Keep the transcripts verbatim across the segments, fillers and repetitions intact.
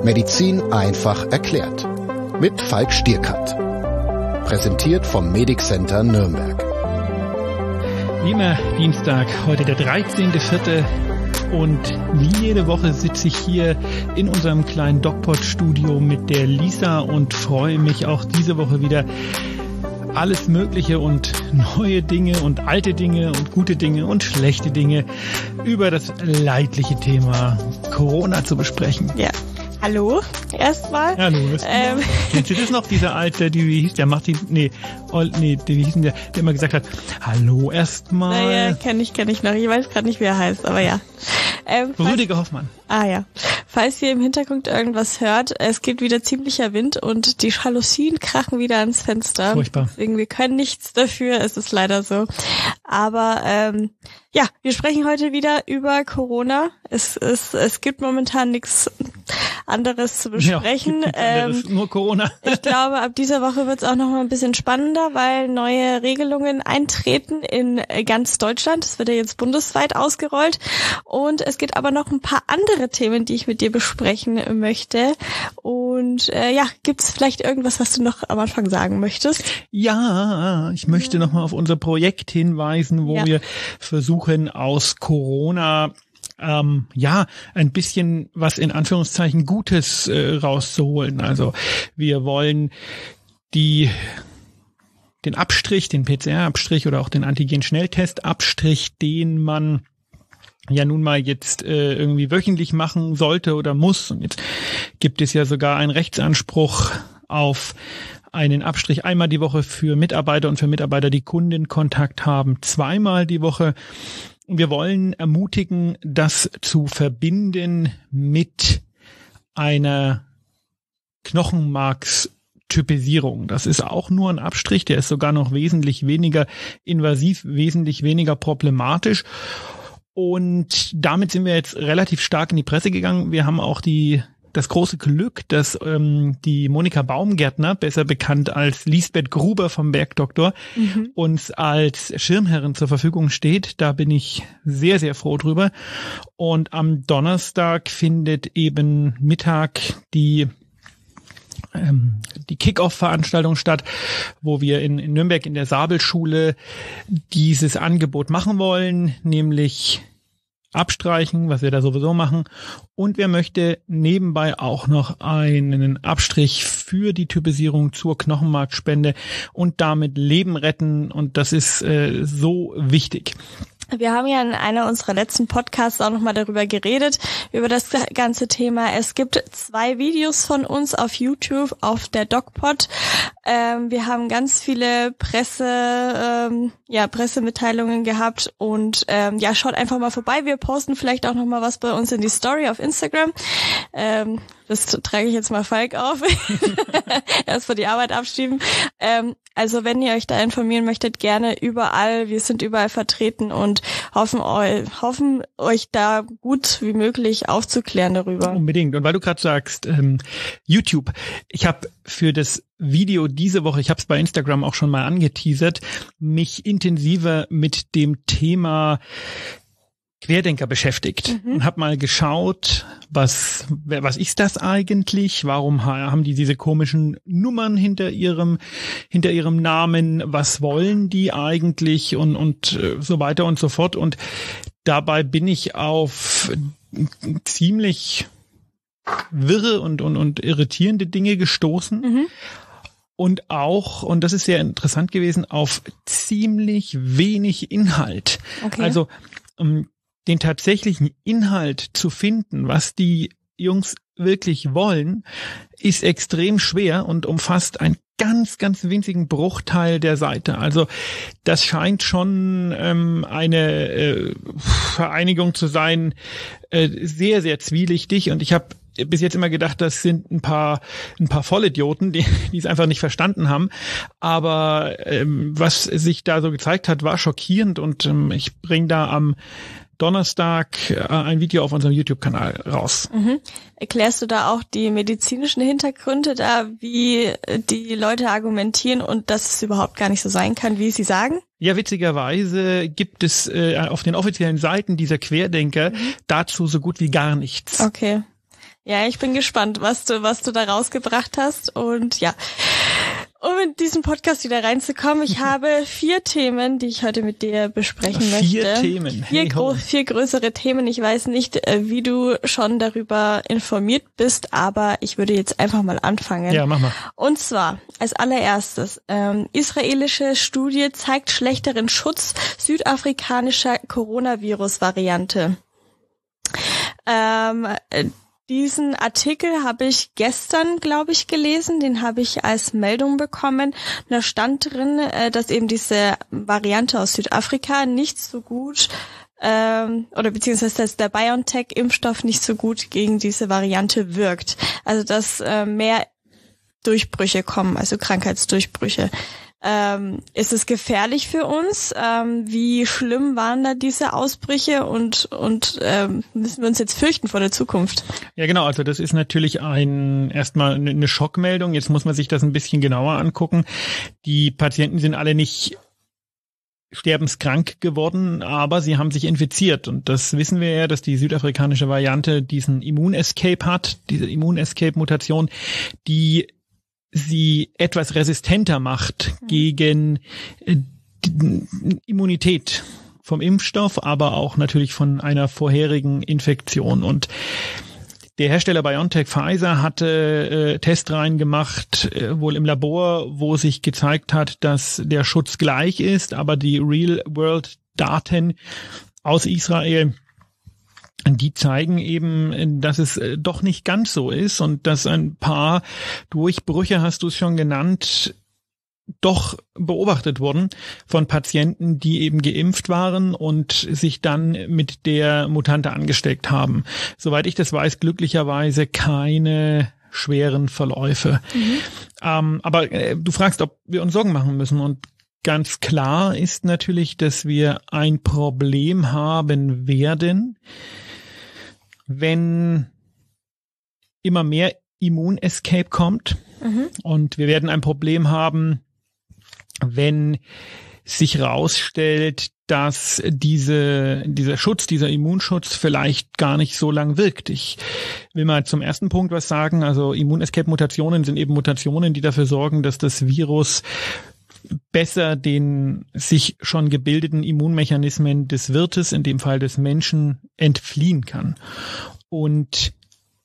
Medizin einfach erklärt. Mit Falk Stierkat. Präsentiert vom Medic Center Nürnberg. Wie immer Dienstag, heute der dreizehnte vierte Und wie jede Woche sitze ich hier in unserem kleinen DocPod-Studio mit der Lisa und freue mich auch diese Woche wieder, alles Mögliche und neue Dinge und alte Dinge und gute Dinge und schlechte Dinge über das leidliche Thema Corona zu besprechen. Ja. Hallo, erstmal. Hallo, erstmal. Ähm. Kennst du das noch, dieser alte, die, wie hieß der, Martin, nee, oh, nee, der, wie hieß denn der, der immer gesagt hat, hallo erstmal. Naja, kenn ich, kenn ich noch. Ich weiß gerade nicht, wie er heißt, aber ja. Ähm, Rüdiger Hoffmann. Ah ja. Falls ihr im Hintergrund irgendwas hört, es gibt wieder ziemlicher Wind und die Jalousien krachen wieder ans Fenster. Furchtbar. Deswegen, wir können nichts dafür, es ist leider so. Aber ähm, ja, wir sprechen heute wieder über Corona. Es, es, es gibt momentan nichts anderes zu besprechen. Ja, anderes, ähm, nur Corona. Ich glaube, ab dieser Woche wird es auch noch mal ein bisschen spannender, weil neue Regelungen eintreten in ganz Deutschland. Es wird ja jetzt bundesweit ausgerollt. Und es gibt aber noch ein paar andere Themen, die ich mit dir besprechen möchte. Und äh, ja, gibt es vielleicht irgendwas, was du noch am Anfang sagen möchtest? Ja, ich möchte noch mal auf unser Projekt hinweisen, wo ja. wir versuchen, aus Corona Ähm, ja, ein bisschen was in Anführungszeichen Gutes äh, rauszuholen. Also wir wollen die den Abstrich, den P C R-Abstrich oder auch den Antigen-Schnelltest-Abstrich, den man ja nun mal jetzt äh, irgendwie wöchentlich machen sollte oder muss. Und jetzt gibt es ja sogar einen Rechtsanspruch auf einen Abstrich einmal die Woche für Mitarbeiter und für Mitarbeiter, die Kundenkontakt haben, zweimal die Woche. Wir wollen ermutigen, das zu verbinden mit einer Knochenmarkstypisierung. Das ist auch nur ein Abstrich, der ist sogar noch wesentlich weniger invasiv, wesentlich weniger problematisch. Und damit sind wir jetzt relativ stark in die Presse gegangen. Wir haben auch die das große Glück, dass ähm, die Monika Baumgärtner, besser bekannt als Lisbeth Gruber vom Bergdoktor, mhm. uns als Schirmherrin zur Verfügung steht. Da bin ich sehr, sehr froh drüber. Und am Donnerstag findet eben Mittag die ähm, die Kick-Off-Veranstaltung statt, wo wir in, in Nürnberg in der Sabelschule dieses Angebot machen wollen, nämlich abstreichen, was wir da sowieso machen. Und wer möchte nebenbei auch noch einen Abstrich für die Typisierung zur Knochenmarkspende und damit Leben retten. Und das ist äh, so wichtig. Wir haben ja in einer unserer letzten Podcasts auch nochmal darüber geredet, über das ganze Thema. Es gibt zwei Videos von uns auf YouTube, auf der DocPod. Ähm, wir haben ganz viele Presse, ähm, ja, Pressemitteilungen gehabt und ähm, ja, schaut einfach mal vorbei. Wir posten vielleicht auch nochmal was bei uns in die Story auf Instagram. Ähm, das trage ich jetzt mal Falk auf. Erstmal die Arbeit abschieben. Ähm, also wenn ihr euch da informieren möchtet, gerne überall. Wir sind überall vertreten und hoffen, eu- hoffen euch da gut wie möglich aufzuklären darüber. Unbedingt. Und weil du gerade sagst, ähm, YouTube, ich habe für das Video diese Woche, ich habe es bei Instagram auch schon mal angeteasert, mich intensiver mit dem Thema Querdenker beschäftigt mhm. und habe mal geschaut, was was ist das eigentlich? Warum haben die diese komischen Nummern hinter ihrem hinter ihrem Namen? Was wollen die eigentlich und und so weiter und so fort? Und dabei bin ich auf ziemlich wirre und und und irritierende Dinge gestoßen. Mhm. Und auch, und das ist sehr interessant gewesen, auf ziemlich wenig Inhalt. Okay. Also um, den tatsächlichen Inhalt zu finden, was die Jungs wirklich wollen, ist extrem schwer und umfasst einen ganz, ganz winzigen Bruchteil der Seite. Also das scheint schon ähm, eine äh, Vereinigung zu sein, äh, sehr, sehr zwielichtig. Und ich habe bis jetzt immer gedacht, das sind ein paar ein paar Vollidioten, die die es einfach nicht verstanden haben. Aber ähm, was sich da so gezeigt hat, war schockierend. Und ähm, ich bringe da am Donnerstag äh, ein Video auf unserem YouTube-Kanal raus. Mhm. Erklärst du da auch die medizinischen Hintergründe da, wie die Leute argumentieren und dass es überhaupt gar nicht so sein kann, wie sie sagen? Ja, witzigerweise gibt es äh, auf den offiziellen Seiten dieser Querdenker mhm. dazu so gut wie gar nichts. Okay. Ja, ich bin gespannt, was du, was du da rausgebracht hast. Und ja, um in diesen Podcast wieder reinzukommen, ich habe vier Themen, die ich heute mit dir besprechen vier möchte. Vier Themen. Vier, hey, gro- vier größere Themen. Ich weiß nicht, wie du schon darüber informiert bist, aber ich würde jetzt einfach mal anfangen. Ja, mach mal. Und zwar, als allererstes, ähm, israelische Studie zeigt schlechteren Schutz südafrikanischer Coronavirus-Variante. Ähm, Diesen Artikel habe ich gestern, glaube ich, gelesen. Den habe ich als Meldung bekommen. Da stand drin, dass eben diese Variante aus Südafrika nicht so gut ähm, oder beziehungsweise dass der BioNTech-Impfstoff nicht so gut gegen diese Variante wirkt. Also dass äh, mehr Durchbrüche kommen, also Krankheitsdurchbrüche. Ähm, ist es gefährlich für uns? Ähm, wie schlimm waren da diese Ausbrüche und und ähm, müssen wir uns jetzt fürchten vor der Zukunft? Ja, genau. Also das ist natürlich ein erstmal eine Schockmeldung. Jetzt muss man sich das ein bisschen genauer angucken. Die Patienten sind alle nicht sterbenskrank geworden, aber sie haben sich infiziert. Und das wissen wir ja, dass die südafrikanische Variante diesen Immun-Escape hat, diese Immun-Escape-Mutation, die sie etwas resistenter macht gegen äh, Immunität vom Impfstoff, aber auch natürlich von einer vorherigen Infektion. Und der Hersteller BioNTech Pfizer hatte äh, Testreihen gemacht, äh, wohl im Labor, wo sich gezeigt hat, dass der Schutz gleich ist, aber die Real-World-Daten aus Israel, die zeigen eben, dass es doch nicht ganz so ist und dass ein paar Durchbrüche, hast du es schon genannt, doch beobachtet wurden von Patienten, die eben geimpft waren und sich dann mit der Mutante angesteckt haben. Soweit ich das weiß, glücklicherweise keine schweren Verläufe. Mhm. Ähm, aber äh, du fragst, ob wir uns Sorgen machen müssen, und ganz klar ist natürlich, dass wir ein Problem haben werden, wenn immer mehr Immun-Escape kommt. Mhm. Und wir werden ein Problem haben, wenn sich herausstellt, dass diese, dieser Schutz, dieser Immunschutz vielleicht gar nicht so lang wirkt. Ich will mal zum ersten Punkt was sagen. Also Immun-Escape-Mutationen sind eben Mutationen, die dafür sorgen, dass das Virus besser den sich schon gebildeten Immunmechanismen des Wirtes, in dem Fall des Menschen, entfliehen kann. Und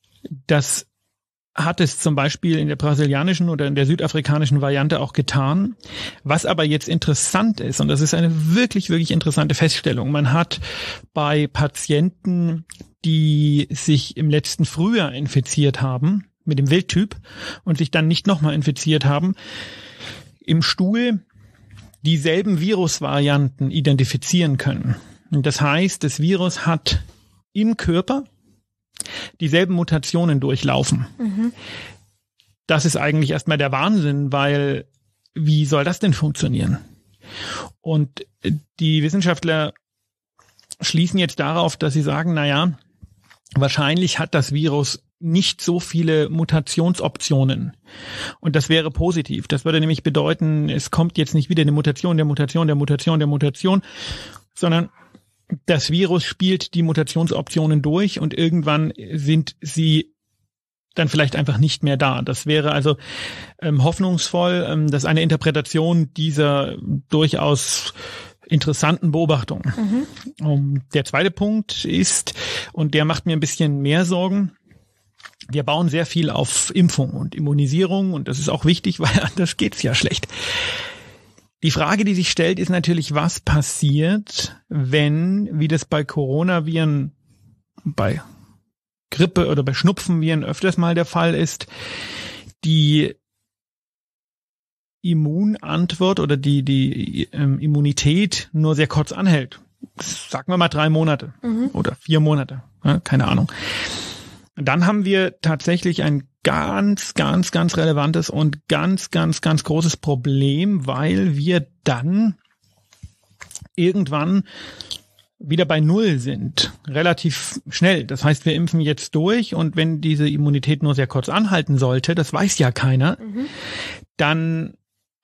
das hat es zum Beispiel in der brasilianischen oder in der südafrikanischen Variante auch getan. Was aber jetzt interessant ist, und das ist eine wirklich, wirklich interessante Feststellung, man hat bei Patienten, die sich im letzten Frühjahr infiziert haben mit dem Wildtyp und sich dann nicht nochmal infiziert haben, im Stuhl dieselben Virusvarianten identifizieren können. Und das heißt, das Virus hat im Körper dieselben Mutationen durchlaufen. Mhm. Das ist eigentlich erstmal der Wahnsinn, weil wie soll das denn funktionieren? Und die Wissenschaftler schließen jetzt darauf, dass sie sagen, na ja, wahrscheinlich hat das Virus nicht so viele Mutationsoptionen. Und das wäre positiv. Das würde nämlich bedeuten, es kommt jetzt nicht wieder eine Mutation der Mutation der Mutation der Mutation, sondern das Virus spielt die Mutationsoptionen durch und irgendwann sind sie dann vielleicht einfach nicht mehr da. Das wäre also ähm, hoffnungsvoll. Ähm, das ist eine Interpretation dieser durchaus interessanten Beobachtung. Mhm. Um, der zweite Punkt ist, und der macht mir ein bisschen mehr Sorgen, wir bauen sehr viel auf Impfung und Immunisierung und das ist auch wichtig, weil anders geht's ja schlecht. Die Frage, die sich stellt, ist natürlich, was passiert, wenn, wie das bei Coronaviren, bei Grippe oder bei Schnupfenviren öfters mal der Fall ist, die Immunantwort oder die, die ähm, Immunität nur sehr kurz anhält. Sagen wir mal drei Monate mhm. oder vier Monate, ja, keine Ahnung. Dann haben wir tatsächlich ein ganz, ganz, ganz relevantes und ganz, ganz, ganz großes Problem, weil wir dann irgendwann wieder bei Null sind, relativ schnell. Das heißt, wir impfen jetzt durch und wenn diese Immunität nur sehr kurz anhalten sollte, das weiß ja keiner, mhm. dann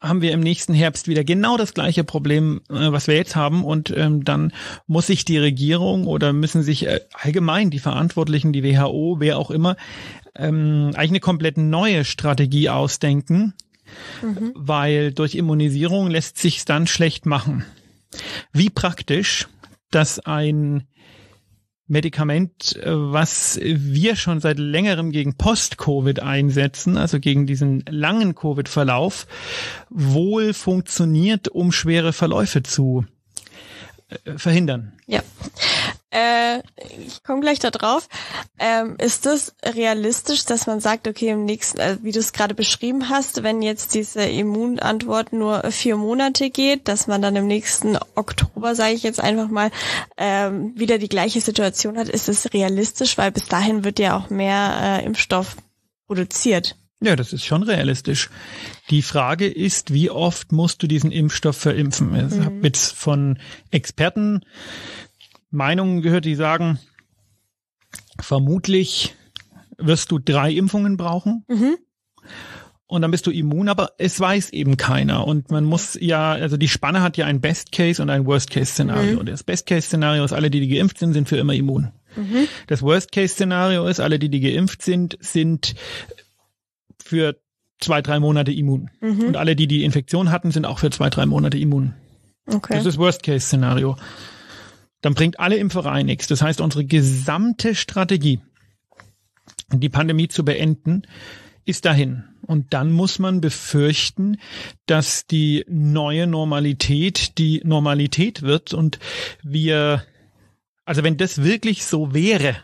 haben wir im nächsten Herbst wieder genau das gleiche Problem, äh, was wir jetzt haben. Und ähm, dann muss sich die Regierung oder müssen sich äh, allgemein die Verantwortlichen, die W H O, wer auch immer, ähm, eigentlich eine komplett neue Strategie ausdenken, mhm. weil durch Immunisierung lässt sich's dann schlecht machen. Wie praktisch, dass ein Medikament, was wir schon seit längerem gegen Post-Covid einsetzen, also gegen diesen langen Covid-Verlauf, wohl funktioniert, um schwere Verläufe zu äh, verhindern. Ja, äh, ich komme gleich da drauf. Ähm, ist das realistisch, dass man sagt, okay, im nächsten, äh, wie du es gerade beschrieben hast, wenn jetzt diese Immunantwort nur vier Monate geht, dass man dann im nächsten Oktober, sage ich jetzt einfach mal, ähm, wieder die gleiche Situation hat? Ist es realistisch, weil bis dahin wird ja auch mehr äh, Impfstoff produziert? Ja, das ist schon realistisch. Die Frage ist, wie oft musst du diesen Impfstoff verimpfen? Ich mhm. habe jetzt von Experten Meinungen gehört, die sagen, vermutlich wirst du drei Impfungen brauchen mhm. und dann bist du immun, aber es weiß eben keiner. Und man muss ja, also die Spanne hat ja ein Best-Case und ein Worst-Case-Szenario. Mhm. Das Best-Case-Szenario ist, alle, die, die geimpft sind, sind für immer immun. Mhm. Das Worst-Case-Szenario ist, alle, die, die geimpft sind, sind für zwei, drei Monate immun. Mhm. Und alle, die die Infektion hatten, sind auch für zwei, drei Monate immun. Okay. Das ist das Worst-Case-Szenario. Dann bringt alle Impferei nichts. Das heißt, unsere gesamte Strategie, die Pandemie zu beenden, ist dahin. Und dann muss man befürchten, dass die neue Normalität die Normalität wird und wir, also wenn das wirklich so wäre,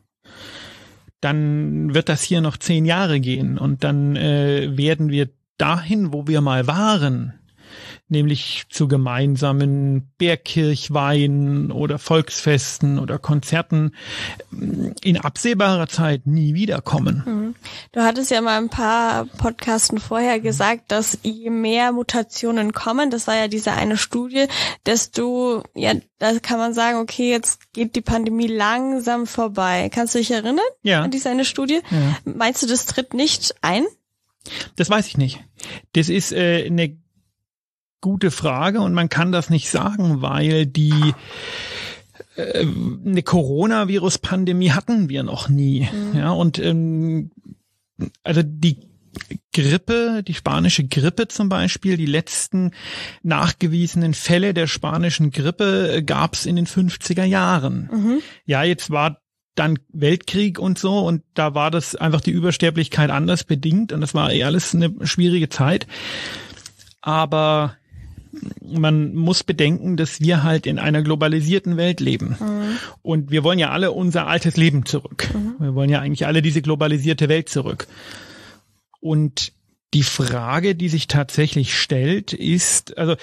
dann wird das hier noch zehn Jahre gehen und dann äh, werden wir dahin, wo wir mal waren, nämlich zu gemeinsamen Bergkirchweihen oder Volksfesten oder Konzerten, in absehbarer Zeit nie wiederkommen. Du hattest ja mal ein paar Podcasten vorher gesagt, dass je mehr Mutationen kommen, das war ja diese eine Studie, desto, ja, da kann man sagen, okay, jetzt geht die Pandemie langsam vorbei. Kannst du dich erinnern? Ja. An diese eine Studie? Ja. Meinst du, das tritt nicht ein? Das weiß ich nicht. Das ist äh, eine gute Frage und man kann das nicht sagen, weil die äh, eine Coronavirus-Pandemie hatten wir noch nie. Mhm. Ja, und ähm, also die Grippe, die spanische Grippe zum Beispiel, die letzten nachgewiesenen Fälle der spanischen Grippe gab es in den fünfziger Jahren. Mhm. Ja, jetzt war dann Weltkrieg und so und da war das einfach die Übersterblichkeit anders bedingt und das war eh alles eine schwierige Zeit. Aber man muss bedenken, dass wir halt in einer globalisierten Welt leben. Mhm. Und wir wollen ja alle unser altes Leben zurück. Mhm. Wir wollen ja eigentlich alle diese globalisierte Welt zurück. Und die Frage, die sich tatsächlich stellt, ist, also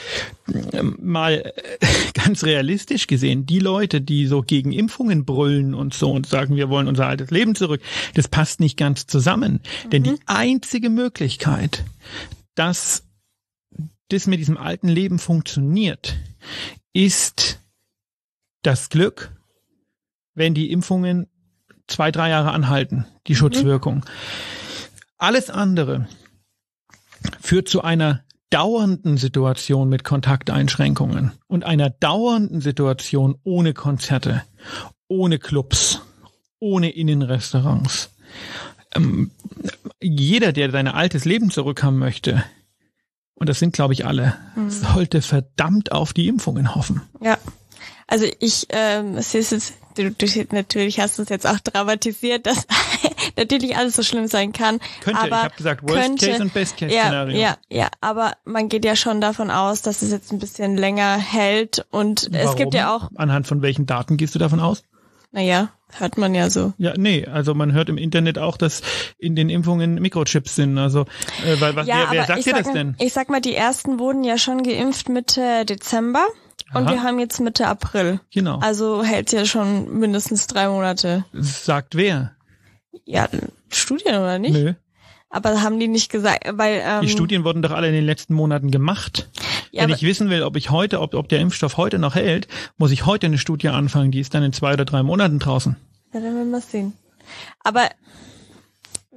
mal ganz realistisch gesehen, die Leute, die so gegen Impfungen brüllen und so und sagen, wir wollen unser altes Leben zurück, das passt nicht ganz zusammen. Mhm. Denn die einzige Möglichkeit, dass das mit diesem alten Leben funktioniert, ist das Glück, wenn die Impfungen zwei, drei Jahre anhalten, die Schutzwirkung. Mhm. Alles andere führt zu einer dauernden Situation mit Kontakteinschränkungen und einer dauernden Situation ohne Konzerte, ohne Clubs, ohne Innenrestaurants. Ähm, jeder, der sein altes Leben zurückhaben möchte, und das sind, glaube ich, alle, mhm. sollte verdammt auf die Impfungen hoffen. Ja, also ich ähm, sehe es jetzt, du, du natürlich hast du es jetzt auch dramatisiert, dass natürlich alles so schlimm sein kann. Könnte, aber ich habe gesagt Worst könnte, Case und Best Case Szenario. Ja, ja, ja, aber man geht ja schon davon aus, dass es jetzt ein bisschen länger hält und Warum? Es gibt ja auch... Anhand von welchen Daten gehst du davon aus? Naja, hört man ja so. Ja, nee, also man hört im Internet auch, dass in den Impfungen Mikrochips sind. Also, äh, weil was, ja, wer, wer sagt dir sag, das denn? Ich sag mal, die ersten wurden ja schon geimpft Mitte Dezember und Aha. wir haben jetzt Mitte April. Genau. Also hält ja schon mindestens drei Monate. Sagt wer? Ja, Studien oder nicht? Nö. Aber haben die nicht gesagt, weil ähm, die Studien wurden doch alle in den letzten Monaten gemacht. Ja, Wenn ich wissen will, ob ich heute, ob, ob der Impfstoff heute noch hält, muss ich heute eine Studie anfangen. Die ist dann in zwei oder drei Monaten draußen. Ja, dann werden wir es sehen. Aber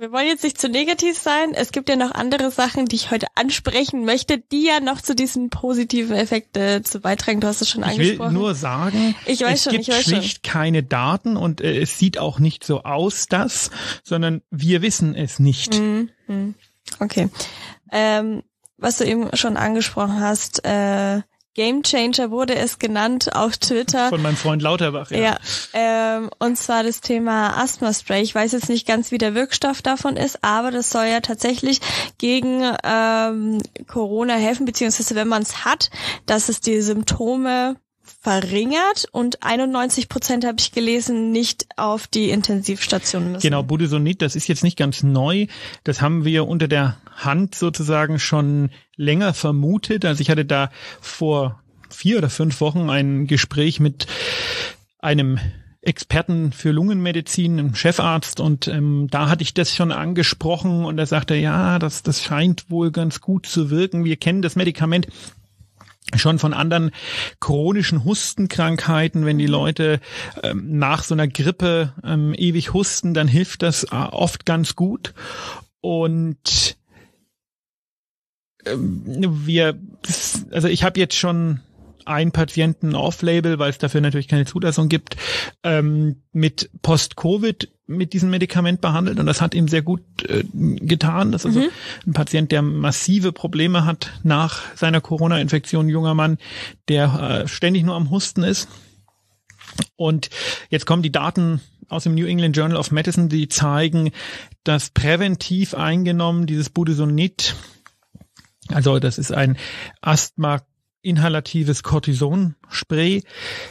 Wir wollen jetzt nicht zu negativ sein. Es gibt ja noch andere Sachen, die ich heute ansprechen möchte, die ja noch zu diesen positiven Effekten äh, zu beitragen. Du hast es schon angesprochen. Ich will nur sagen, ich weiß es schon, gibt ich weiß schlicht schon. keine Daten und äh, es sieht auch nicht so aus, dass, sondern wir wissen es nicht. Mhm. Okay. Ähm, was du eben schon angesprochen hast, äh, Game Changer wurde es genannt auf Twitter. Von meinem Freund Lauterbach, ja. Ja, ähm, und zwar das Thema Asthma-Spray. Ich weiß jetzt nicht ganz, wie der Wirkstoff davon ist, aber das soll ja tatsächlich gegen ähm, Corona helfen, beziehungsweise wenn man es hat, dass es die Symptome verringert und einundneunzig Prozent habe ich gelesen, nicht auf die Intensivstation müssen. Genau, Budesonid, das ist jetzt nicht ganz neu. Das haben wir unter der Hand sozusagen schon länger vermutet. Also ich hatte da vor vier oder fünf Wochen ein Gespräch mit einem Experten für Lungenmedizin, einem Chefarzt, und ähm, da hatte ich das schon angesprochen und er sagte, ja, das, das scheint wohl ganz gut zu wirken. Wir kennen das Medikament schon von anderen chronischen Hustenkrankheiten. Wenn die Leute ähm, nach so einer Grippe ähm, ewig husten, dann hilft das äh, oft ganz gut. Und ähm, wir, also ich habe jetzt schon einen Patienten off-label, weil es dafür natürlich keine Zulassung gibt, ähm, mit Post-Covid mit diesem Medikament behandelt, und das hat ihm sehr gut äh, getan. Das ist also mhm. ein Patient, der massive Probleme hat nach seiner Corona-Infektion, ein junger Mann, der äh, ständig nur am Husten ist. Und jetzt kommen die Daten aus dem New England Journal of Medicine, die zeigen, dass präventiv eingenommen dieses Budesonid, also das ist ein Asthma inhalatives Cortison-Spray,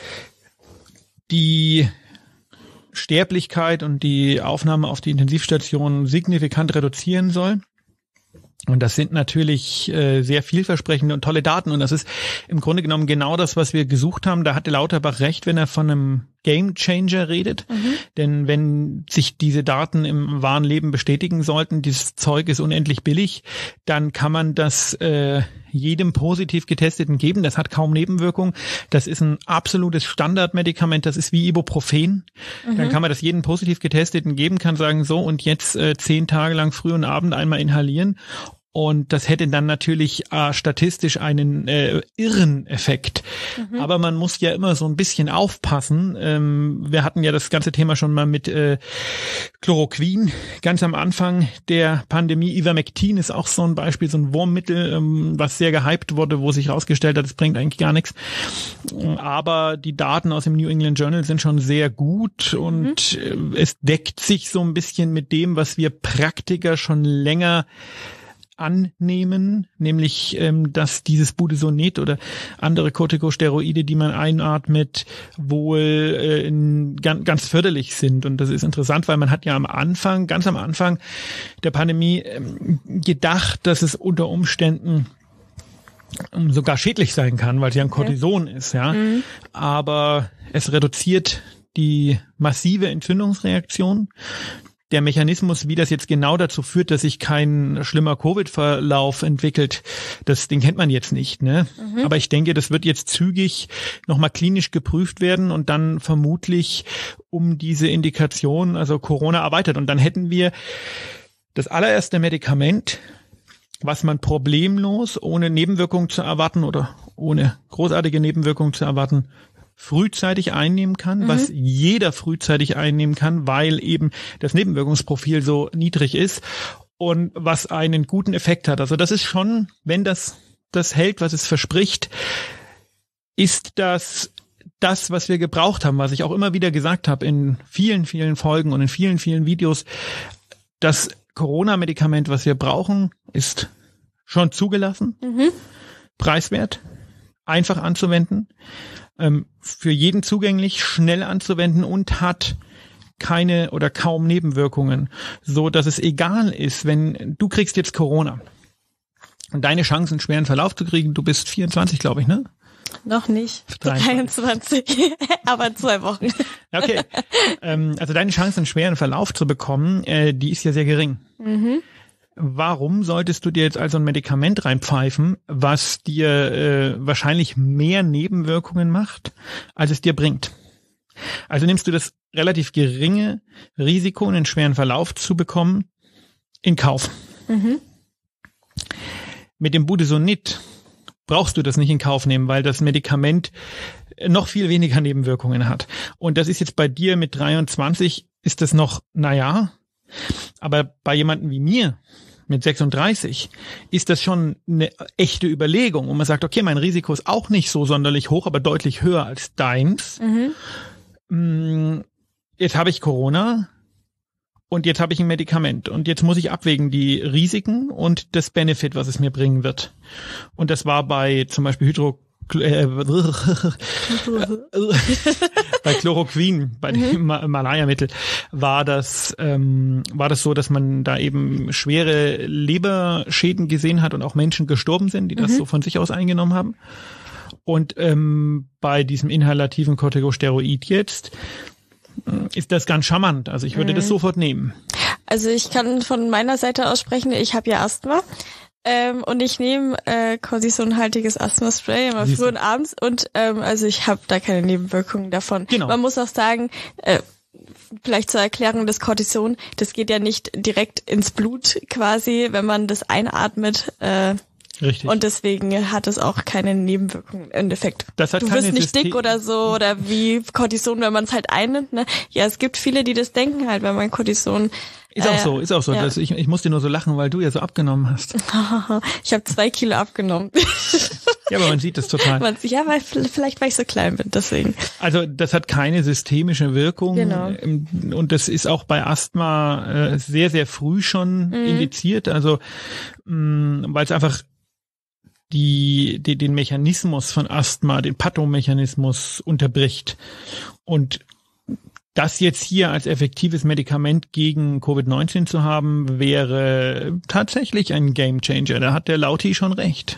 die Sterblichkeit und die Aufnahme auf die Intensivstation signifikant reduzieren soll. Und das sind natürlich äh, sehr vielversprechende und tolle Daten. Und das ist im Grunde genommen genau das, was wir gesucht haben. Da hatte Lauterbach recht, wenn er von einem Game Changer redet. Mhm. Denn wenn sich diese Daten im wahren Leben bestätigen sollten, dieses Zeug ist unendlich billig, dann kann man das äh, jedem positiv Getesteten geben. Das hat kaum Nebenwirkungen. Das ist ein absolutes Standardmedikament. Das ist wie Ibuprofen. Mhm. Dann kann man das jedem positiv Getesteten geben, kann sagen, so, und jetzt äh, zehn Tage lang früh und Abend einmal inhalieren. Und das hätte dann natürlich äh, statistisch einen äh, irren Effekt. Mhm. Aber man muss ja immer so ein bisschen aufpassen. Ähm, wir hatten ja das ganze Thema schon mal mit äh, Chloroquin. Ganz am Anfang der Pandemie. Ivermectin ist auch so ein Beispiel, so ein Wurmmittel, ähm, was sehr gehypt wurde, wo sich herausgestellt hat, es bringt eigentlich gar nichts. Aber die Daten aus dem New England Journal sind schon sehr gut und mhm. äh, es deckt sich so ein bisschen mit dem, was wir Praktiker schon länger annehmen, nämlich ähm, dass dieses Budesonid oder andere Corticosteroide, die man einatmet, wohl äh, in, ganz, ganz förderlich sind. Und das ist interessant, weil man hat ja am Anfang, ganz am Anfang der Pandemie ähm, gedacht, dass es unter Umständen sogar schädlich sein kann, weil es ja ein Cortison okay. ist, ja. Mhm. Aber es reduziert die massive Entzündungsreaktion. Der Mechanismus, wie das jetzt genau dazu führt, dass sich kein schlimmer Covid-Verlauf entwickelt, das, den kennt man jetzt nicht, ne? Mhm. Aber ich denke, das wird jetzt zügig nochmal klinisch geprüft werden und dann vermutlich um diese Indikation, also Corona, erweitert. Und dann hätten wir das allererste Medikament, was man problemlos, ohne Nebenwirkungen zu erwarten oder ohne großartige Nebenwirkungen zu erwarten, frühzeitig einnehmen kann, mhm. was jeder frühzeitig einnehmen kann, weil eben das Nebenwirkungsprofil so niedrig ist und was einen guten Effekt hat. Also das ist schon, wenn das das hält, was es verspricht, ist das das, was wir gebraucht haben, was ich auch immer wieder gesagt habe in vielen, vielen Folgen und in vielen, vielen Videos. Das Corona-Medikament, was wir brauchen, ist schon zugelassen, mhm. preiswert, einfach anzuwenden, für jeden zugänglich, schnell anzuwenden und hat keine oder kaum Nebenwirkungen, so dass es egal ist, wenn du kriegst jetzt Corona und deine Chancen, einen schweren Verlauf zu kriegen, du bist vierundzwanzig, glaube ich, ne? Noch nicht. dreiundzwanzig, aber in zwei Wochen. Okay, also deine Chancen, einen schweren Verlauf zu bekommen, die ist ja sehr gering. Mhm. Warum solltest du dir jetzt also ein Medikament reinpfeifen, was dir äh, wahrscheinlich mehr Nebenwirkungen macht, als es dir bringt? Also nimmst du das relativ geringe Risiko, einen schweren Verlauf zu bekommen, in Kauf. Mhm. Mit dem Budesonid brauchst du das nicht in Kauf nehmen, weil das Medikament noch viel weniger Nebenwirkungen hat. Und das ist jetzt bei dir mit dreiundzwanzig, ist das noch, naja, aber bei jemandem wie mir mit sechsunddreißig ist das schon eine echte Überlegung. Und man sagt, okay, mein Risiko ist auch nicht so sonderlich hoch, aber deutlich höher als deins. Mhm. Jetzt habe ich Corona und jetzt habe ich ein Medikament. Und jetzt muss ich abwägen die Risiken und das Benefit, was es mir bringen wird. Und das war bei zum Beispiel Hydro Äh, bei Chloroquin, bei dem mhm. Malaria-Mittel, war das ähm, war das so, dass man da eben schwere Leberschäden gesehen hat und auch Menschen gestorben sind, die das mhm. so von sich aus eingenommen haben. Und ähm, bei diesem inhalativen Corticosteroid jetzt ist das ganz charmant. Also ich würde mhm. das sofort nehmen. Also ich kann von meiner Seite aus sprechen, ich habe ja Asthma. Ähm, und ich nehme äh, Cortisonhaltiges Asthma-Spray immer früh und abends und ähm, also ich habe da keine Nebenwirkungen davon. Genau. Man muss auch sagen, äh, vielleicht zur Erklärung, das Cortison, das geht ja nicht direkt ins Blut quasi, wenn man das einatmet. Äh, Richtig. Und deswegen hat es auch keine Nebenwirkungen im Endeffekt. Das hat du keine wirst nicht System- dick oder so oder wie Cortison, wenn man es halt einnimmt. Ne? Ja, es gibt viele, die das denken halt, wenn man Cortison... Ist auch äh, so, ist auch so. Ja. Dass ich, ich musste nur so lachen, weil du ja so abgenommen hast. Ich habe zwei Kilo abgenommen. Ja, aber man sieht das total. Man, ja, weil vielleicht, weil ich so klein bin, deswegen. Also das hat keine systemische Wirkung. Genau. Und das ist auch bei Asthma äh, sehr, sehr früh schon mhm. indiziert. Also weil es einfach die, die den Mechanismus von Asthma, den Pathomechanismus unterbricht. Und das jetzt hier als effektives Medikament gegen Covid neunzehn zu haben, wäre tatsächlich ein Gamechanger. Da hat der Lauti schon recht.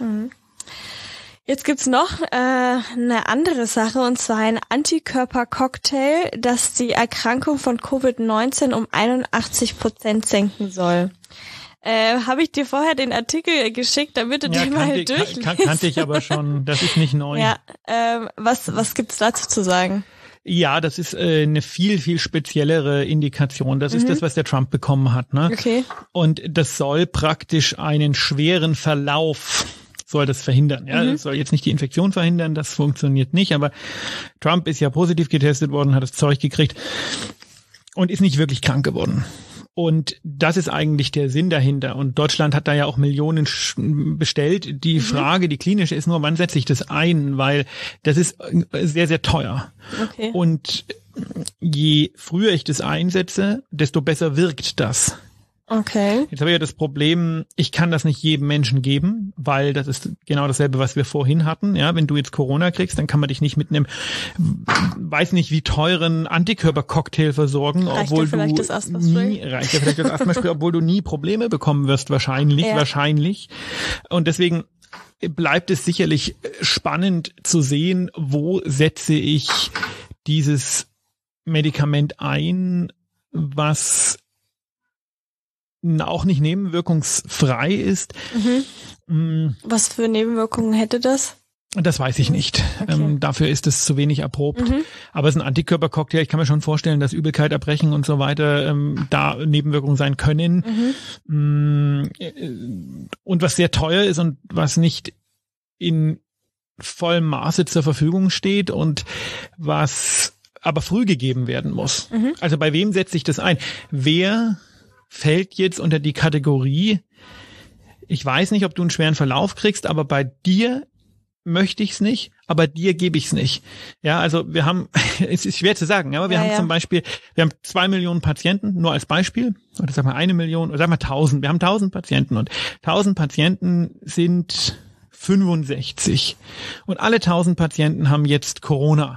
Jetzt gibt's noch äh, eine andere Sache, und zwar ein Antikörpercocktail, das die Erkrankung von Covid neunzehn um einundachtzig Prozent senken soll. Äh, habe ich dir vorher den Artikel geschickt, damit du ja, den mal durchliest? Kan- kannte ich aber schon, das ist nicht neu. Ja, äh, was, was gibt's dazu zu sagen? Ja, das ist äh, eine viel, viel speziellere Indikation. Das mhm. ist das, was der Trump bekommen hat. Ne? Okay. Und das soll praktisch einen schweren Verlauf, soll das verhindern. Ja, mhm. Das soll jetzt nicht die Infektion verhindern, das funktioniert nicht. Aber Trump ist ja positiv getestet worden, hat das Zeug gekriegt und ist nicht wirklich krank geworden. Und das ist eigentlich der Sinn dahinter. Und Deutschland hat da ja auch Millionen bestellt. Die mhm. Frage, die klinische, ist nur, wann setze ich das ein? Weil das ist sehr, sehr teuer. Okay. Und je früher ich das einsetze, desto besser wirkt das. Okay. Jetzt habe ich ja das Problem, ich kann das nicht jedem Menschen geben, weil das ist genau dasselbe, was wir vorhin hatten. Ja, wenn du jetzt Corona kriegst, dann kann man dich nicht mit einem, weiß nicht wie teuren Antikörpercocktail versorgen, reicht obwohl vielleicht du das Asthma-Spray? nie, reicht ja vielleicht das Asthma-Spray, obwohl du nie Probleme bekommen wirst, wahrscheinlich, ja. wahrscheinlich. Und deswegen bleibt es sicherlich spannend zu sehen, wo setze ich dieses Medikament ein, was auch nicht nebenwirkungsfrei ist. Mhm. Was für Nebenwirkungen hätte das? Das weiß ich nicht. Okay. Ähm, dafür ist es zu wenig erprobt. Mhm. Aber es ist ein Antikörpercocktail. Ich kann mir schon vorstellen, dass Übelkeit, Erbrechen und so weiter ähm, da Nebenwirkungen sein können. Mhm. Und was sehr teuer ist und was nicht in vollem Maße zur Verfügung steht und was aber früh gegeben werden muss. Mhm. Also bei wem setze ich das ein? Wer fällt jetzt unter die Kategorie, ich weiß nicht, ob du einen schweren Verlauf kriegst, aber bei dir möchte ich es nicht, aber dir gebe ich es nicht. Ja, also wir haben, es ist schwer zu sagen, aber wir ja, haben ja. zum Beispiel, wir haben zwei Millionen Patienten, nur als Beispiel, oder sagen wir eine Million, oder sagen wir tausend, wir haben tausend Patienten und tausend Patienten sind fünfundsechzig und alle tausend Patienten haben jetzt Corona.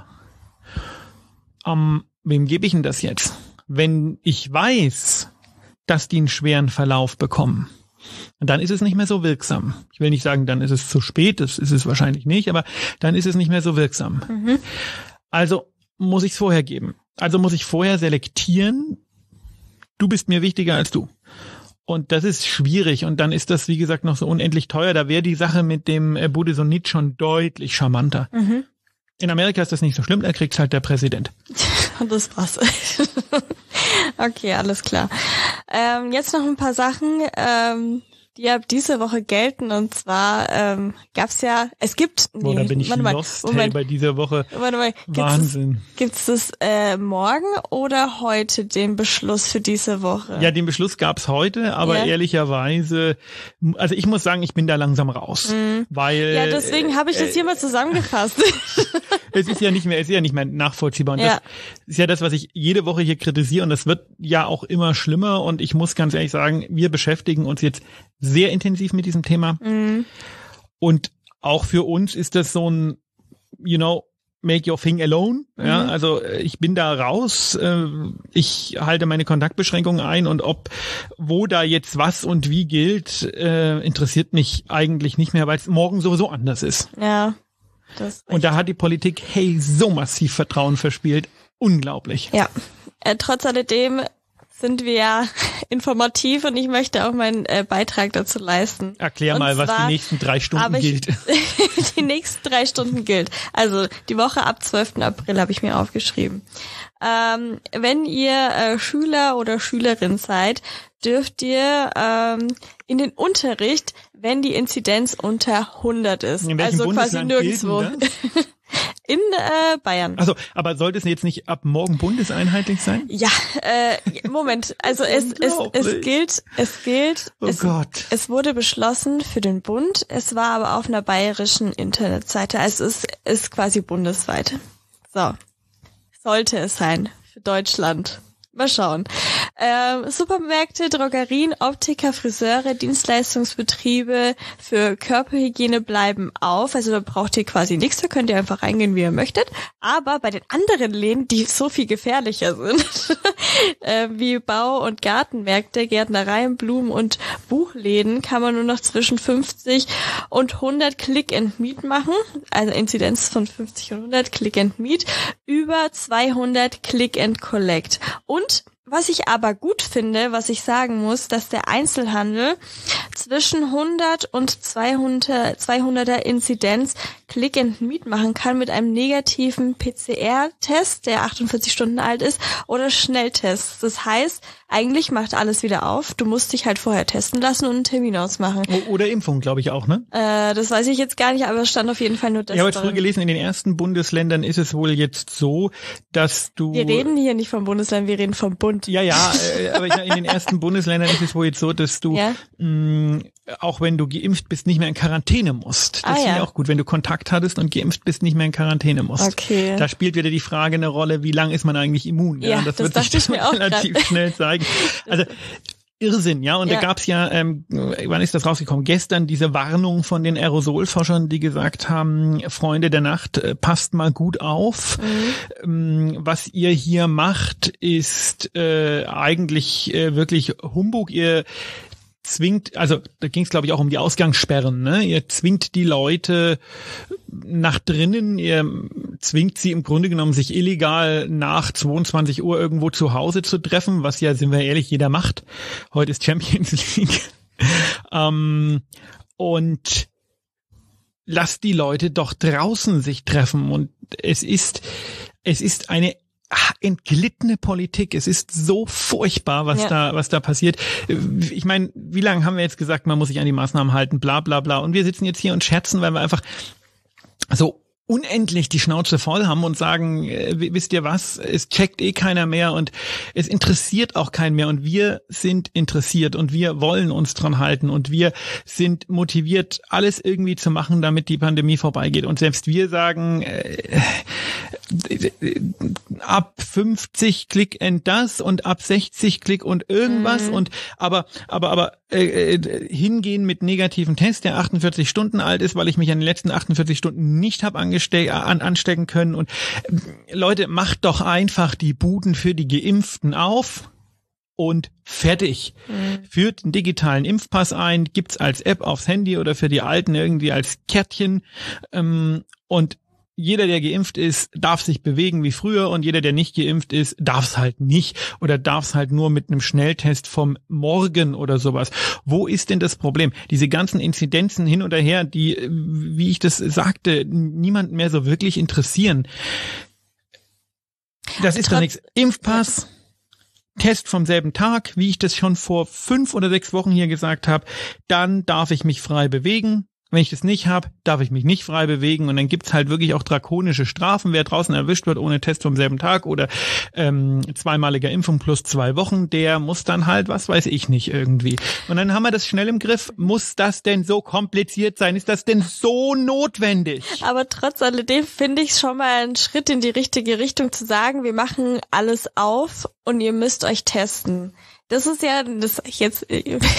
Um, wem gebe ich denn das jetzt? Wenn ich weiß, dass die einen schweren Verlauf bekommen, dann ist es nicht mehr so wirksam. Ich will nicht sagen, dann ist es zu spät, das ist es wahrscheinlich nicht, aber dann ist es nicht mehr so wirksam. Mhm. Also muss ich es vorher geben. Also muss ich vorher selektieren, du bist mir wichtiger als du. Und das ist schwierig und dann ist das, wie gesagt, noch so unendlich teuer. Da wäre die Sache mit dem Budesonid schon deutlich charmanter. Mhm. In Amerika ist das nicht so schlimm, da kriegt's halt der Präsident. Das war's. Okay, alles klar. Ähm, jetzt noch ein paar Sachen, ähm, die ab diese Woche gelten, und zwar ähm, gab's ja, es gibt... Nee, Boah, da bin ich warte mal, lost, Moment, hey, bei dieser Woche. Warte mal, gibt's Wahnsinn. Es, gibt's das äh, morgen oder heute, den Beschluss für diese Woche? Ja, den Beschluss gab's heute, aber yeah. ehrlicherweise, also ich muss sagen, ich bin da langsam raus, mhm. weil... Ja, deswegen habe ich das hier äh, mal zusammengefasst. Es ist ja nicht mehr, es ist ja nicht mehr nachvollziehbar, und ja. das ist ja das, was ich jede Woche hier kritisiere, und das wird ja auch immer schlimmer, und ich muss ganz ehrlich sagen, wir beschäftigen uns jetzt sehr intensiv mit diesem Thema. Mhm. Und auch für uns ist das so ein, you know, make your thing alone. Mhm. Ja, also ich bin da raus. Ich halte meine Kontaktbeschränkungen ein, und ob, wo da jetzt was und wie gilt, interessiert mich eigentlich nicht mehr, weil es morgen sowieso anders ist. Ja. Das und da hat die Politik, hey, so massiv Vertrauen verspielt. Unglaublich. Ja. Äh, trotz alledem sind wir ja informativ, und ich möchte auch meinen äh, Beitrag dazu leisten. Erklär und mal, zwar, was die nächsten drei Stunden ich, gilt. Die nächsten drei Stunden gilt. Also die Woche ab zwölften April habe ich mir aufgeschrieben. Ähm, wenn ihr äh, Schüler oder Schülerin seid, dürft ihr ähm, in den Unterricht, wenn die Inzidenz unter hundert ist. In welchem also Bundesland quasi nirgendwo. In äh, Bayern. Also, aber sollte es jetzt nicht ab morgen bundeseinheitlich sein? Ja, äh, Moment. Also es, es, es gilt, es gilt. Oh es, Gott. Es wurde beschlossen für den Bund. Es war aber auf einer bayerischen Internetseite. Also es ist, ist quasi bundesweit. So. Sollte es sein. Für Deutschland. Mal schauen. Ähm, Supermärkte, Drogerien, Optiker, Friseure, Dienstleistungsbetriebe für Körperhygiene bleiben auf. Also da braucht ihr quasi nichts, da könnt ihr einfach reingehen, wie ihr möchtet. Aber bei den anderen Läden, die so viel gefährlicher sind, äh, wie Bau- und Gartenmärkte, Gärtnereien, Blumen- und Buchläden, kann man nur noch zwischen fünfzig und hundert Click and Meet machen. Also Inzidenz von fünfzig und hundert Click and Meet. Über zweihundert Click and Collect. Und was ich aber gut finde, was ich sagen muss, dass der Einzelhandel zwischen hundert und zweihundert, zweihunderter Inzidenz Click and Meet machen kann mit einem negativen P C R-Test, der achtundvierzig Stunden alt ist, oder Schnelltests. Das heißt, eigentlich macht alles wieder auf. Du musst dich halt vorher testen lassen und einen Termin ausmachen. Oder Impfung, glaube ich auch, ne? Äh, das weiß ich jetzt gar nicht, aber es stand auf jeden Fall nur das. Ich habe jetzt früher gelesen, in den ersten Bundesländern ist es wohl jetzt so, dass du... Wir reden hier nicht vom Bundesland, wir reden vom Bund. Ja, ja, äh, aber in den ersten Bundesländern ist es wohl jetzt so, dass du, ja? mh, auch wenn du geimpft bist, nicht mehr in Quarantäne musst. Das ah, finde ja. ich auch gut, wenn du Kontakt hattest und geimpft bist, nicht mehr in Quarantäne musst. Okay. Da spielt wieder die Frage eine Rolle, wie lang ist man eigentlich immun? Ja, ja das, das wird sich ich mir auch relativ grad. schnell zeigen. Also Irrsinn, ja. Und ja. da gab's ja, ähm, wann ist das rausgekommen? Gestern diese Warnung von den Aerosolforschern, die gesagt haben, Freunde der Nacht, äh, passt mal gut auf. Mhm. Ähm, was ihr hier macht, ist äh, eigentlich äh, wirklich Humbug. Ihr zwingt, also da ging es glaube ich auch um die Ausgangssperren, ne? Ihr zwingt die Leute nach drinnen, ihr zwingt sie im Grunde genommen, sich illegal nach zweiundzwanzig Uhr irgendwo zu Hause zu treffen, was ja, sind wir ehrlich, jeder macht. Heute ist Champions League. ähm, und lasst die Leute doch draußen sich treffen. Und es ist, es ist eine entglittene Politik. Es ist so furchtbar, was ja. da, was da passiert. Ich meine, wie lange haben wir jetzt gesagt, man muss sich an die Maßnahmen halten, bla, bla, bla. Und wir sitzen jetzt hier und scherzen, weil wir einfach so unendlich die Schnauze voll haben und sagen, äh, wisst ihr was, es checkt eh keiner mehr und es interessiert auch keinen mehr und wir sind interessiert und wir wollen uns dran halten und wir sind motiviert, alles irgendwie zu machen, damit die Pandemie vorbeigeht. Und selbst wir sagen, äh, ab fünfzig Klick and das und ab sechzig Klick und irgendwas mhm. und aber aber aber äh, äh, hingehen mit negativen Test, der achtundvierzig Stunden alt ist, weil ich mich an den letzten achtundvierzig Stunden nicht habe angeste- an, anstecken können. Und äh, Leute, macht doch einfach die Buden für die Geimpften auf und fertig. Mhm. Führt einen digitalen Impfpass ein, gibt's als App aufs Handy oder für die Alten irgendwie als Kärtchen ähm, und jeder, der geimpft ist, darf sich bewegen wie früher und jeder, der nicht geimpft ist, darf es halt nicht oder darf es halt nur mit einem Schnelltest vom Morgen oder sowas. Wo ist denn das Problem? Diese ganzen Inzidenzen hin oder her, die, wie ich das sagte, niemand mehr so wirklich interessieren. Das ist doch nichts. Impfpass, Test vom selben Tag, wie ich das schon vor fünf oder sechs Wochen hier gesagt habe, dann darf ich mich frei bewegen. Wenn ich das nicht habe, darf ich mich nicht frei bewegen und dann gibt's halt wirklich auch drakonische Strafen. Wer draußen erwischt wird ohne Test vom selben Tag oder ähm, zweimaliger Impfung plus zwei Wochen, der muss dann halt, was weiß ich nicht, irgendwie. Und dann haben wir das schnell im Griff. Muss das denn so kompliziert sein? Ist das denn so notwendig? Aber trotz alledem finde ich es schon mal einen Schritt in die richtige Richtung zu sagen, wir machen alles auf und ihr müsst euch testen. Das ist ja, das jetzt,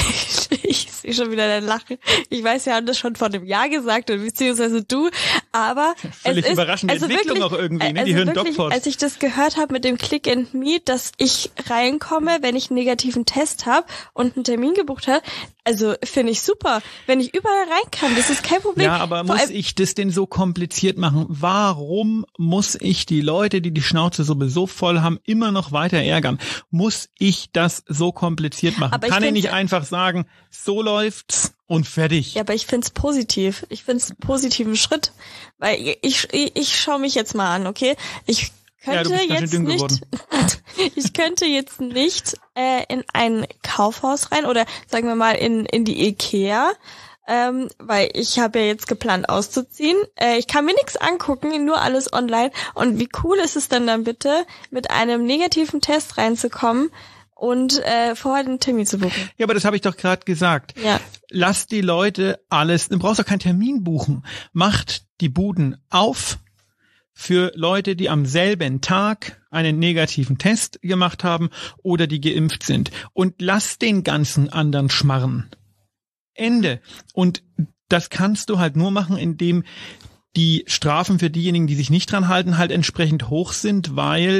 ich sehe schon wieder dein Lachen. Ich weiß, wir haben das schon vor einem Jahr gesagt, beziehungsweise du, aber völlig es ist, überraschende also Entwicklung wirklich, auch irgendwie, ne? Also Die hören wirklich, DocPod. als ich das gehört habe mit dem Click and Meet, dass ich reinkomme, wenn ich einen negativen Test habe und einen Termin gebucht habe, also finde ich super, wenn ich überall rein kann, das ist kein Problem. Ja, aber Vor muss allem, ich das denn so kompliziert machen? Warum muss ich die Leute, die die Schnauze sowieso voll haben, immer noch weiter ärgern? Muss ich das so kompliziert machen? Aber ich Kann ich find's- nicht einfach sagen, so läuft's und fertig? Ja, aber ich find's positiv. Ich find's einen positiven Schritt. Weil ich, ich, ich schaue mich jetzt mal an, okay? Ich Ja, du könnte bist ganz schön jetzt dünn nicht, geworden. ich könnte jetzt nicht äh, in ein Kaufhaus rein oder sagen wir mal in, in die Ikea, ähm, weil ich habe ja jetzt geplant auszuziehen. Äh, ich kann mir nichts angucken, nur alles online. Und wie cool ist es denn dann bitte, mit einem negativen Test reinzukommen und äh, vorher den Termin zu buchen? Ja, aber das habe ich doch gerade gesagt. Ja. Lass die Leute alles, du brauchst doch keinen Termin buchen. Macht die Buden auf für Leute, die am selben Tag einen negativen Test gemacht haben oder die geimpft sind. Und lass den ganzen anderen schmarren. Ende. Und das kannst du halt nur machen, indem die Strafen für diejenigen, die sich nicht dran halten, halt entsprechend hoch sind, weil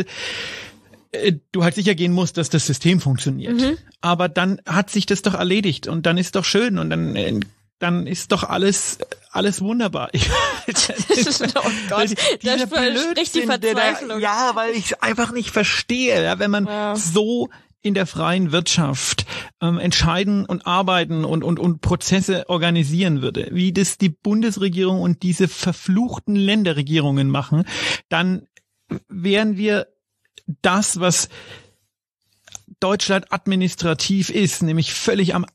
äh, du halt sicher gehen musst, dass das System funktioniert. Mhm. Aber dann hat sich das doch erledigt und dann ist doch schön und dann äh, dann ist doch alles alles wunderbar. Ich, Oh Gott, da dieser spricht die Blödsinn, der da- Verzweiflung. Ja, weil ich es einfach nicht verstehe, ja, wenn man Ja. so in der freien Wirtschaft ähm, entscheiden und arbeiten und, und, und Prozesse organisieren würde, wie das die Bundesregierung und diese verfluchten Länderregierungen machen, dann wären wir das, was Deutschland administrativ ist, nämlich völlig am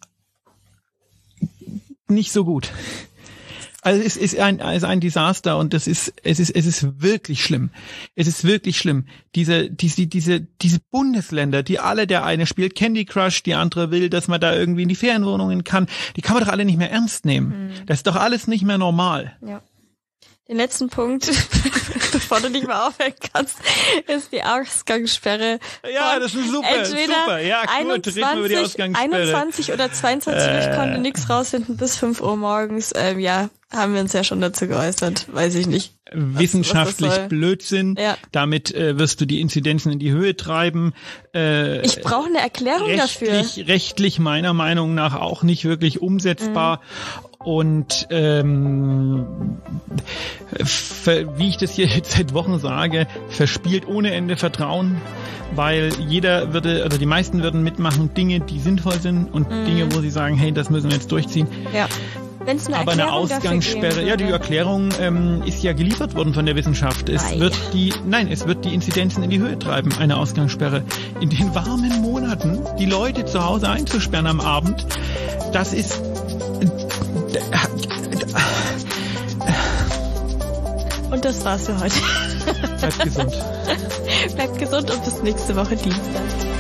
nicht so gut. Also es ist ein, es ist ein Desaster und das ist, es ist, es ist wirklich schlimm. Es ist wirklich schlimm. Diese, diese, diese, diese Bundesländer, die alle, der eine spielt Candy Crush, die andere will, dass man da irgendwie in die Ferienwohnungen kann, die kann man doch alle nicht mehr ernst nehmen. Mhm. Das ist doch alles nicht mehr normal. Ja. Den letzten Punkt, bevor du nicht mehr aufhören kannst, ist die Ausgangssperre. Ja, von das ist super, entweder super. Ja, cool, reden wir über die Ausgangssperre. einundzwanzig oder zweiundzwanzig Uhr, ich konnte nichts rausfinden, bis fünf Uhr morgens. Ähm, ja, haben wir uns ja schon dazu geäußert, weiß ich nicht. Wissenschaftlich was das soll. Blödsinn. Ja. Damit äh, wirst du die Inzidenzen in die Höhe treiben. Äh, Ich brauche eine Erklärung dafür. rechtlich, rechtlich meiner Meinung nach auch nicht wirklich umsetzbar. Mhm. Und ähm, ver- wie ich das hier jetzt seit Wochen sage, verspielt ohne Ende Vertrauen, weil jeder würde, oder die meisten würden mitmachen, Dinge, die sinnvoll sind und Mhm. Dinge, wo sie sagen, hey, das müssen wir jetzt durchziehen. Ja. Wenn's eine Aber eine Erklärung dafür Ausgangssperre, geben ja, die würde. Erklärung ähm, ist ja geliefert worden von der Wissenschaft. Es Ah, wird ja. die, nein, es wird die Inzidenzen in die Höhe treiben, eine Ausgangssperre. In den warmen Monaten die Leute zu Hause einzusperren am Abend, das ist Und das war's für heute. bleibt gesund. Bleibt gesund und bis nächste Woche Dienstag.